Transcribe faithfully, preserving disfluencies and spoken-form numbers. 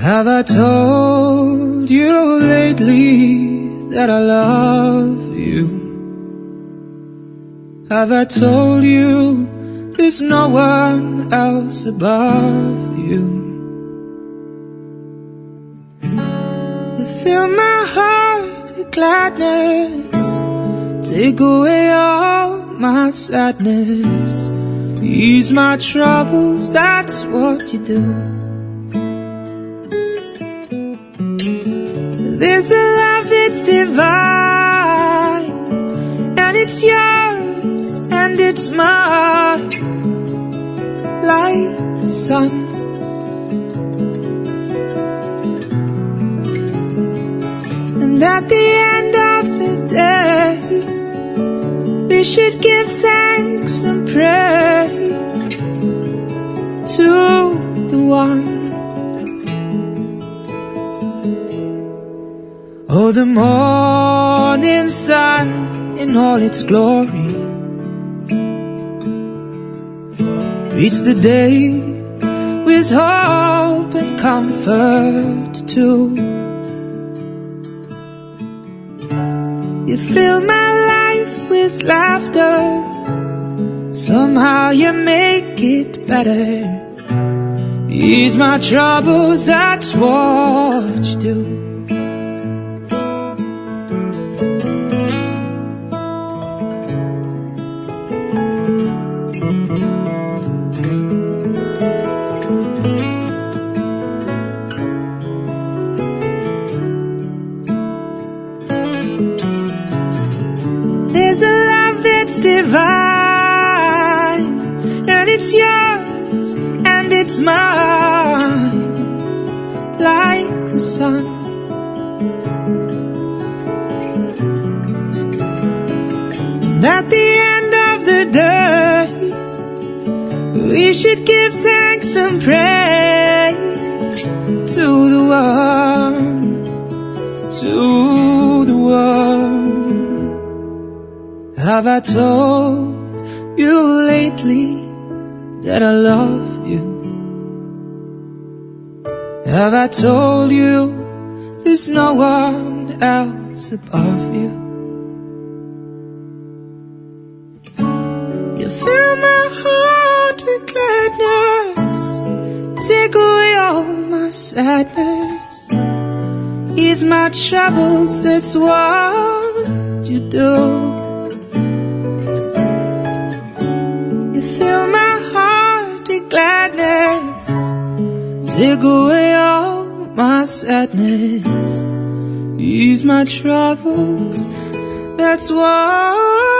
Have I told you lately that I love you? Have I told you there's no one else above you? You fill my heart with gladness, take away all my sadness, ease my troubles, that's what you do. There's a love that's divine, and it's yours and it's mine, like the sun. And at the end of the day, we should give thanks and pray to the one. Oh, the morning sun in all its glory greets the day with hope and comfort too. You fill my life with laughter, somehow you make it better, ease my troubles, that's what you do. There's a love that's divine, and it's yours and it's mine, like the sun. And at the end of the day, we should give thanks and pray to the one, to the one. Have I told you lately that I love you? Have I told you there's no one else above you? You fill my heart with gladness, take away all my sadness, ease my troubles, that's what you do. Gladness, take away all my sadness, ease my troubles, that's what